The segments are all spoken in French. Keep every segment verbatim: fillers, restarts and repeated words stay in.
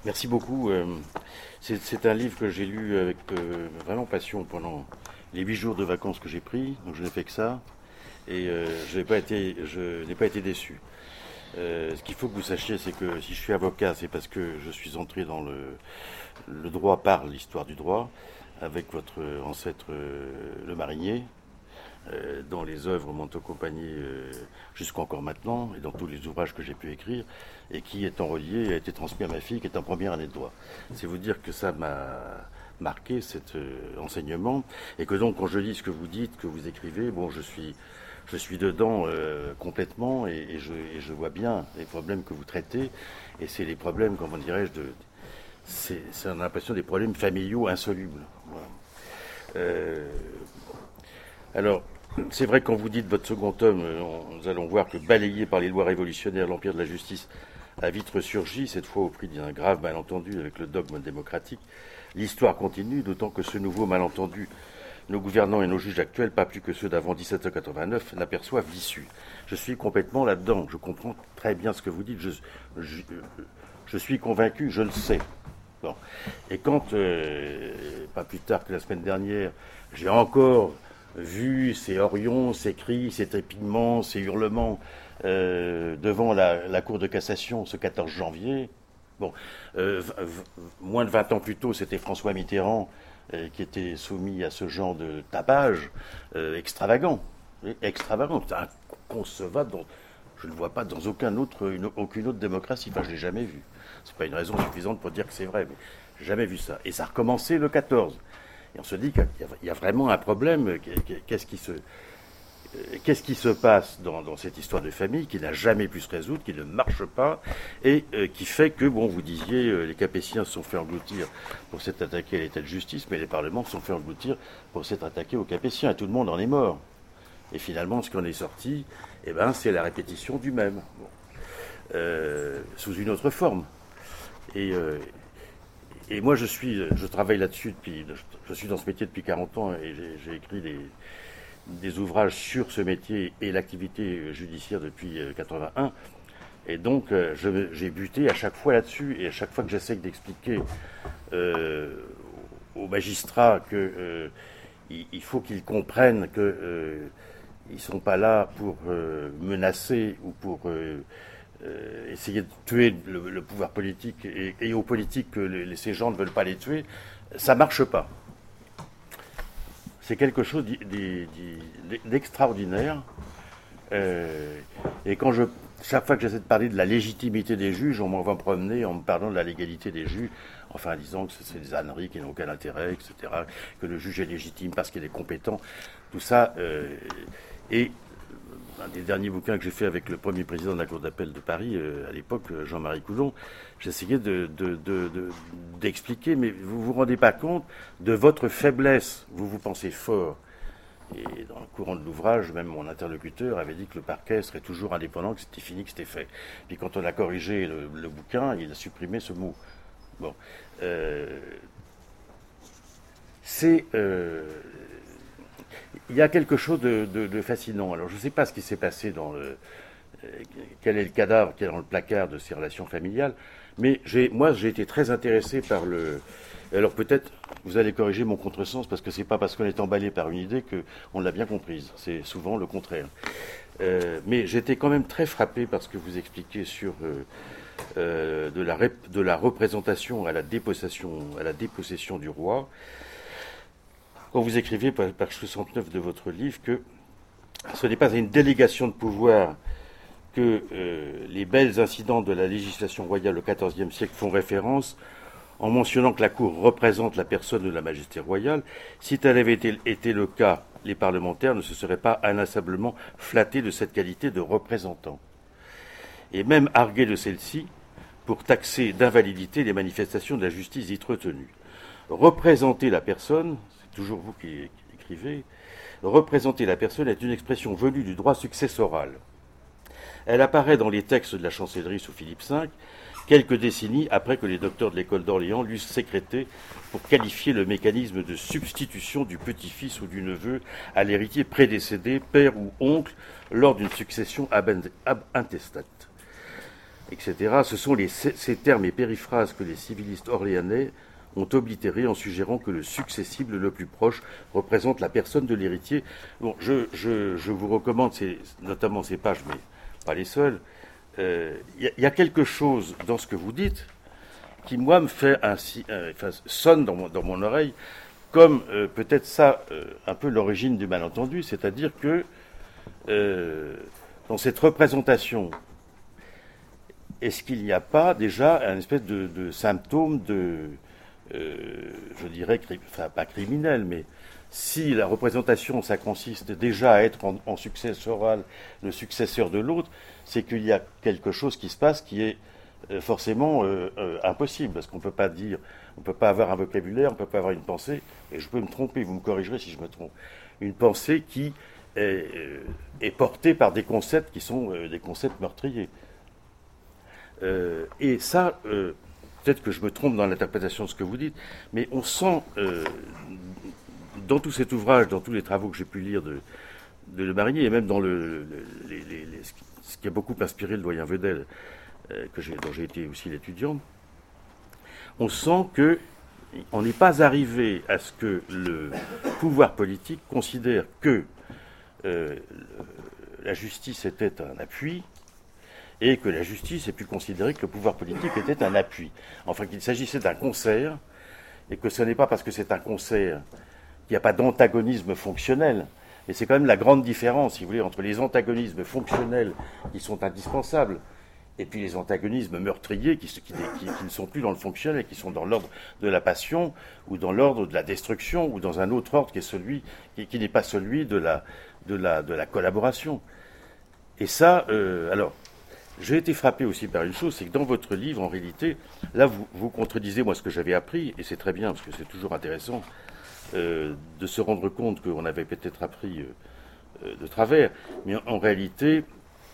Merci beaucoup. Euh, C'est c'est un livre que j'ai lu avec euh, vraiment passion pendant les huit jours de vacances que j'ai pris. Donc je n'ai fait que ça et euh, je n'ai pas été, je n'ai pas été déçu. Euh, ce qu'il faut que vous sachiez, c'est que si je suis avocat, c'est parce que je suis entré dans le, le droit par l'histoire du droit, avec votre ancêtre euh, le marinier, euh, dans les œuvres m'ont accompagné euh, jusqu'encore maintenant, et dans tous les ouvrages que j'ai pu écrire, et qui, étant relié, a été transmis à ma fille, qui est en première année de droit. C'est vous dire que ça m'a marqué, cet euh, enseignement, et que donc, quand je lis ce que vous dites, que vous écrivez, bon, je suis, je suis dedans euh, complètement, et, et, je, et je vois bien les problèmes que vous traitez, et c'est les problèmes, comment dirais-je, de... C'est, c'est, on a l'impression des problèmes familiaux insolubles. Voilà. Euh, alors, c'est vrai que quand vous dites votre second tome, nous allons voir que balayé par les lois révolutionnaires, l'empire de la justice a vite ressurgi, cette fois au prix d'un grave malentendu avec le dogme démocratique. L'histoire continue, d'autant que ce nouveau malentendu, nos gouvernants et nos juges actuels, pas plus que ceux d'avant dix-sept cent quatre-vingt-neuf, n'aperçoivent l'issue. Je suis complètement là-dedans, je comprends très bien ce que vous dites, je, je, je suis convaincu, je le sais. Bon. Et quand, euh, pas plus tard que la semaine dernière, j'ai encore vu ces horions, ces cris, ces trépignements, ces hurlements euh, devant la, la Cour de cassation ce quatorze janvier. Bon, euh, v- v- moins de vingt ans plus tôt, c'était François Mitterrand euh, qui était soumis à ce genre de tapage euh, extravagant. Extravagant, c'est inconcevable. Dans, je ne le vois pas dans aucun autre, une, aucune autre démocratie. Enfin, je ne l'ai jamais vu. C'est pas une raison suffisante pour dire que c'est vrai, mais j'ai jamais vu ça. Et ça a recommencé le quatorze. Et on se dit qu'il y a vraiment un problème. Qu'est-ce qui se, qu'est-ce qui se passe dans, dans cette histoire de famille qui n'a jamais pu se résoudre, qui ne marche pas, et euh, qui fait que, bon, vous disiez, euh, les Capétiens se sont fait engloutir pour s'être attaqués à l'état de justice, mais les parlements se sont fait engloutir pour s'être attaqués aux Capétiens, et tout le monde en est mort. Et finalement, ce qui en est sorti, eh ben, c'est la répétition du même, bon. euh, sous une autre forme. Et, euh, et moi, je suis, je travaille là-dessus depuis, je suis dans ce métier depuis quarante ans et j'ai, j'ai écrit des, des ouvrages sur ce métier et l'activité judiciaire depuis quatre-vingt-un. Et donc, euh, je, j'ai buté à chaque fois là-dessus et à chaque fois que j'essaie d'expliquer euh, aux magistrats que euh, il, il faut qu'ils comprennent que euh, ils sont pas là pour euh, menacer ou pour euh, euh, essayer de tuer le, le pouvoir politique et, et aux politiques que les, ces gens ne veulent pas les tuer, ça marche pas. C'est quelque chose d'extraordinaire. Euh, et quand je, chaque fois que j'essaie de parler de la légitimité des juges, on m'envoie me promener en me parlant de la légalité des juges, enfin en disant que c'est des âneries qui n'ont aucun intérêt, et cetera, que le juge est légitime parce qu'il est compétent. Tout ça. Euh, et un des derniers bouquins que j'ai fait avec le premier président de la Cour d'appel de Paris, euh, à l'époque, Jean-Marie Coulon, j'essayais de, de, de, de, d'expliquer, mais vous vous rendez pas compte de votre faiblesse. Vous vous pensez fort. Et dans le courant de l'ouvrage, même mon interlocuteur avait dit que le parquet serait toujours indépendant, que c'était fini, que c'était fait. Puis quand on a corrigé le, le bouquin, il a supprimé ce mot. Bon. Euh, c'est... Euh, il y a quelque chose de, de, de fascinant. Alors, je ne sais pas ce qui s'est passé dans le. Euh, quel est le cadavre qui est dans le placard de ces relations familiales, mais j'ai, moi, j'ai été très intéressé par le. Alors, peut-être, vous allez corriger mon contresens, parce que c'est pas parce qu'on est emballé par une idée qu'on l'a bien comprise. C'est souvent le contraire. Euh, mais j'étais quand même très frappé par ce que vous expliquez sur. Euh, euh, de, la rep, de la représentation à la dépossession, à la dépossession du roi. Quand vous écrivez, page soixante-neuf de votre livre, que ce n'est pas à une délégation de pouvoir que euh, les belles incidents de la législation royale au quatorzième siècle font référence, en mentionnant que la Cour représente la personne de la Majesté royale. Si tel avait été, été le cas, les parlementaires ne se seraient pas inlassablement flattés de cette qualité de représentant, et même argués de celle-ci pour taxer d'invalidité les manifestations de la justice dites retenues. Représenter la personne, toujours vous qui écrivez, représenter la personne est une expression venue du droit successoral. Elle apparaît dans les textes de la chancellerie sous Philippe cinq, quelques décennies après que les docteurs de l'école d'Orléans l'eussent sécrété pour qualifier le mécanisme de substitution du petit-fils ou du neveu à l'héritier prédécédé, père ou oncle, lors d'une succession ab intestate. et cetera. Ce sont les, ces termes et périphrases que les civilistes orléanais ont oblitérés en suggérant que le successible le plus proche représente la personne de l'héritier. Bon, je, je, je vous recommande ces, notamment ces pages, mais pas les seules. Il euh, y, y a quelque chose dans ce que vous dites qui, moi, me fait ainsi, euh, enfin, sonne dans mon, dans mon oreille comme euh, peut-être ça, euh, un peu l'origine du malentendu, c'est-à-dire que euh, dans cette représentation, est-ce qu'il n'y a pas déjà un espèce de, de symptôme de, euh, je dirais, cri, enfin pas criminel, mais si la représentation, ça consiste déjà à être en, en successoral le successeur de l'autre, c'est qu'il y a quelque chose qui se passe qui est euh, forcément euh, euh, impossible, parce qu'on ne peut pas dire, on ne peut pas avoir un vocabulaire, on ne peut pas avoir une pensée, et je peux me tromper, vous me corrigerez si je me trompe, une pensée qui est, euh, est portée par des concepts qui sont euh, des concepts meurtriers. Euh, et ça, euh, peut-être que je me trompe dans l'interprétation de ce que vous dites, mais on sent, euh, dans tout cet ouvrage, dans tous les travaux que j'ai pu lire de, de Le Marinier, et même dans le, le, les, les, les, ce qui a beaucoup inspiré le doyen Vedel, euh, que j'ai, dont j'ai été aussi l'étudiant, on sent que on n'est pas arrivé à ce que le pouvoir politique considère que euh, la justice était un appui, et que la justice ait pu considérer que le pouvoir politique était un appui. Enfin, qu'il s'agissait d'un concert, et que ce n'est pas parce que c'est un concert qu'il n'y a pas d'antagonisme fonctionnel. Et c'est quand même la grande différence, si vous voulez, entre les antagonismes fonctionnels qui sont indispensables, et puis les antagonismes meurtriers qui, qui, qui, qui ne sont plus dans le fonctionnel, qui sont dans l'ordre de la passion, ou dans l'ordre de la destruction, ou dans un autre ordre qui est celui, qui, qui n'est pas celui de la, de la, de la collaboration. Et ça, euh, alors, j'ai été frappé aussi par une chose, c'est que dans votre livre, en réalité, là, vous, vous contredisez moi ce que j'avais appris, et c'est très bien, parce que c'est toujours intéressant euh, de se rendre compte qu'on avait peut-être appris euh, euh, de travers, mais en, en réalité,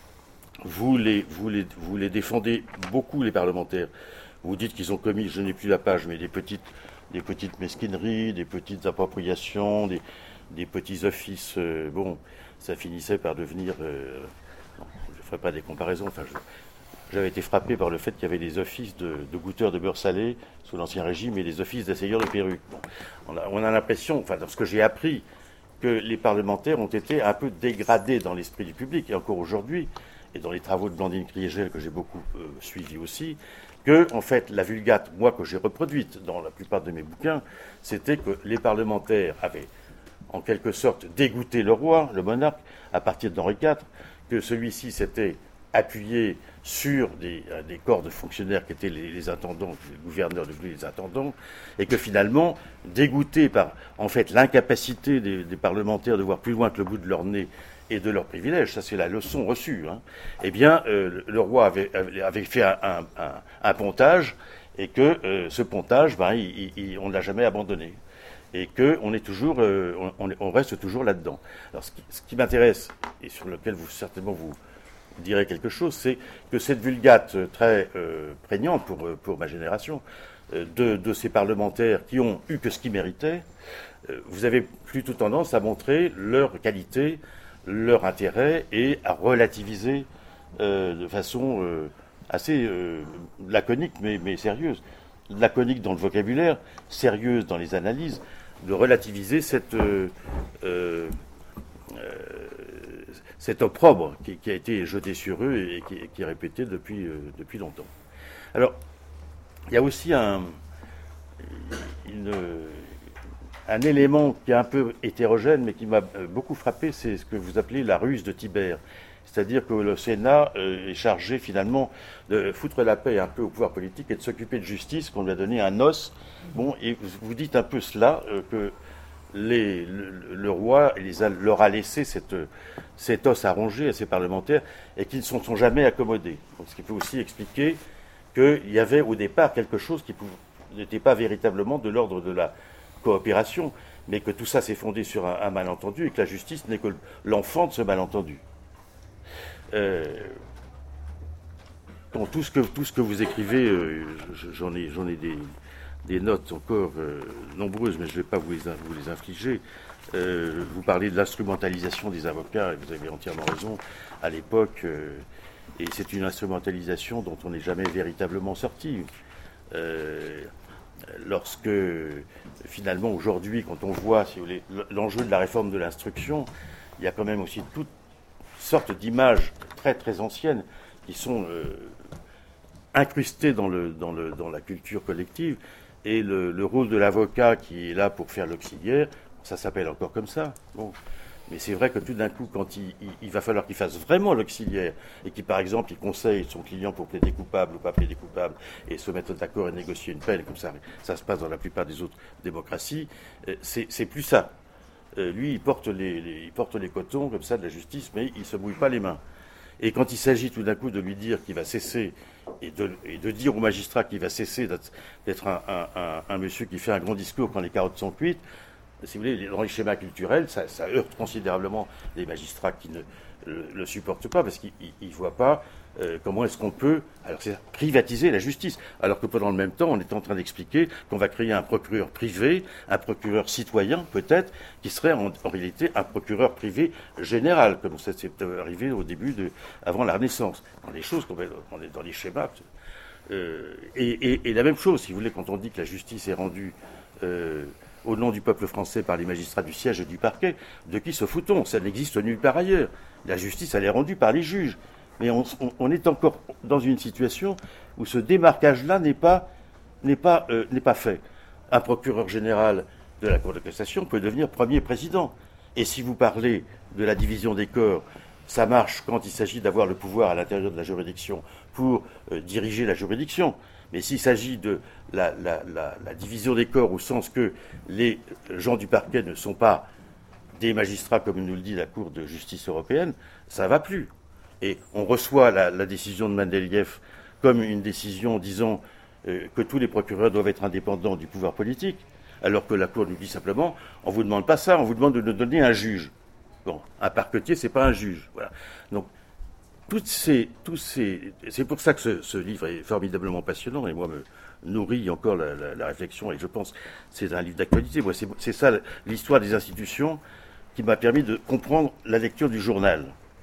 vous les, vous, les, vous les défendez beaucoup, les parlementaires. Vous dites qu'ils ont commis, je n'ai plus la page, mais des petites, des petites mesquineries, des petites appropriations, des, des petits offices. Euh, bon, ça finissait par devenir... Euh, je ne ferai pas des comparaisons. Enfin, je, j'avais été frappé par le fait qu'il y avait des offices de, de goûteurs de beurre salé sous l'Ancien Régime et des offices d'asseyeurs de perruques. Bon, on a, on a l'impression, enfin, dans ce que j'ai appris, que les parlementaires ont été un peu dégradés dans l'esprit du public, et encore aujourd'hui, et dans les travaux de Blandine Kriegel, que j'ai beaucoup euh, suivi aussi, que, en fait, la vulgate, moi, que j'ai reproduite dans la plupart de mes bouquins, c'était que les parlementaires avaient, en quelque sorte, dégoûté le roi, le monarque, à partir d'Henri quatre, que celui-ci s'était appuyé sur des, euh, des corps de fonctionnaires qui étaient les, les intendants, les gouverneurs devenus les intendants, et que finalement, dégoûtés par, en fait, l'incapacité des, des parlementaires de voir plus loin que le bout de leur nez et de leurs privilèges, ça c'est la leçon reçue, hein, eh bien, euh, le roi avait, avait fait un, un, un, un pontage, et que euh, ce pontage, ben, il, il, on ne l'a jamais abandonné. Et qu'on est toujours, euh, on, on reste toujours là-dedans. Alors, ce qui, ce qui m'intéresse, et sur lequel vous certainement vous direz quelque chose, c'est que cette vulgate très euh, prégnante pour, pour ma génération, euh, de, de ces parlementaires qui ont eu que ce qu'ils méritaient, euh, vous avez plutôt tendance à montrer leur qualité, leur intérêt, et à relativiser euh, de façon euh, assez euh, laconique, mais, mais sérieuse. Laconique dans le vocabulaire, sérieuse dans les analyses, de relativiser cette, euh, euh, euh, cet opprobre qui, qui a été jeté sur eux et qui, qui est répété depuis, euh, depuis longtemps. Alors, il y a aussi un, une, un élément qui est un peu hétérogène, mais qui m'a beaucoup frappé, c'est ce que vous appelez la ruse de Tibère. C'est-à-dire que le Sénat euh, est chargé finalement de foutre la paix un peu au pouvoir politique et de s'occuper de justice, qu'on lui a donné un os. Bon, et vous dites un peu cela, euh, que les, le, le roi les a, leur a laissé cette, cet os à ronger à ses parlementaires et qu'ils ne se sont jamais accommodés. Donc, ce qui peut aussi expliquer qu'il y avait au départ quelque chose qui n'était pas véritablement de l'ordre de la coopération, mais que tout ça s'est fondé sur un, un malentendu et que la justice n'est que l'enfant de ce malentendu. Euh, bon, tout, ce que, tout ce que vous écrivez, euh, j'en ai, j'en ai des, des notes encore euh, nombreuses, mais je ne vais pas vous les, vous les infliger. Euh, vous parlez de l'instrumentalisation des avocats, et vous avez entièrement raison. À l'époque, euh, Et c'est une instrumentalisation dont on n'est jamais véritablement sorti. Euh, lorsque, finalement, aujourd'hui, quand on voit, si vous voulez, l'enjeu de la réforme de l'instruction, il y a quand même aussi toutes sortes d'images très très anciennes qui sont euh, incrustées dans, le, dans, le, dans la culture collective. Et le, le rôle de l'avocat qui est là pour faire l'auxiliaire, ça s'appelle encore comme ça. Bon. Mais c'est vrai que tout d'un coup, quand il, il, il va falloir qu'il fasse vraiment l'auxiliaire et qu'il, par exemple, il conseille son client pour plaider coupable ou pas plaider coupable et se mettre d'accord et négocier une peine, comme ça, ça se passe dans la plupart des autres démocraties, c'est, c'est plus ça. Euh, lui, il porte les, les, il porte les cotons, comme ça, de la justice, mais il ne se mouille pas les mains. Et quand il s'agit tout d'un coup de lui dire qu'il va cesser et de, et de dire au magistrat qu'il va cesser d'être, d'être un, un, un, un monsieur qui fait un grand discours quand les carottes sont cuites, si vous voulez, dans les schémas culturels, ça, ça heurte considérablement les magistrats qui ne le, le supportent pas, parce qu'ils ne voient pas euh, comment est-ce qu'on peut alors c'est privatiser la justice, alors que pendant le même temps, on est en train d'expliquer qu'on va créer un procureur privé, un procureur citoyen peut-être, qui serait en, en réalité un procureur privé général, comme ça s'est arrivé au début, de, avant la Renaissance. Dans les choses, on est dans les schémas. Euh, et, et, et la même chose, si vous voulez, quand on dit que la justice est rendue... Euh, au nom du peuple français par les magistrats du siège et du parquet, de qui se fout-on? Ça n'existe nulle part ailleurs. La justice, elle est rendue par les juges. Mais on, on, on est encore dans une situation où ce démarquage-là n'est pas, n'est pas, euh, n'est pas fait. Un procureur général de la Cour de cassation peut devenir premier président. Et si vous parlez de la division des corps, ça marche quand il s'agit d'avoir le pouvoir à l'intérieur de la juridiction pour euh, diriger la juridiction. Mais s'il s'agit de la, la, la, la division des corps au sens que les gens du parquet ne sont pas des magistrats, comme nous le dit la Cour de justice européenne, ça ne va plus. Et on reçoit la, la décision de Mendeleïev comme une décision disant euh, que tous les procureurs doivent être indépendants du pouvoir politique, alors que la Cour nous dit simplement, on ne vous demande pas ça, on vous demande de nous donner un juge. Bon, un parquetier, c'est pas un juge. Voilà. Donc, Toutes ces, tous ces, c'est pour ça que ce, ce livre est formidablement passionnant et moi me nourrit encore la, la, la réflexion et je pense que c'est un livre d'actualité. Moi, c'est, c'est ça l'histoire des institutions qui m'a permis de comprendre la lecture du journal.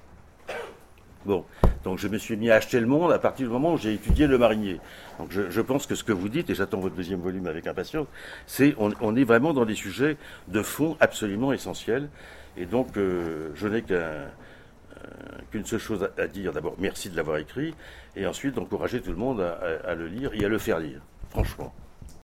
Bon, donc je me suis mis à acheter Le Monde à partir du moment où j'ai étudié Le Marinier. Donc je, je pense que ce que vous dites, et j'attends votre deuxième volume avec impatience, c'est on, on est vraiment dans des sujets de fond absolument essentiels. Et donc euh, je n'ai qu'un qu'une seule chose à dire. D'abord, merci de l'avoir écrit, et ensuite d'encourager tout le monde à, à, à le lire et à le faire lire, franchement.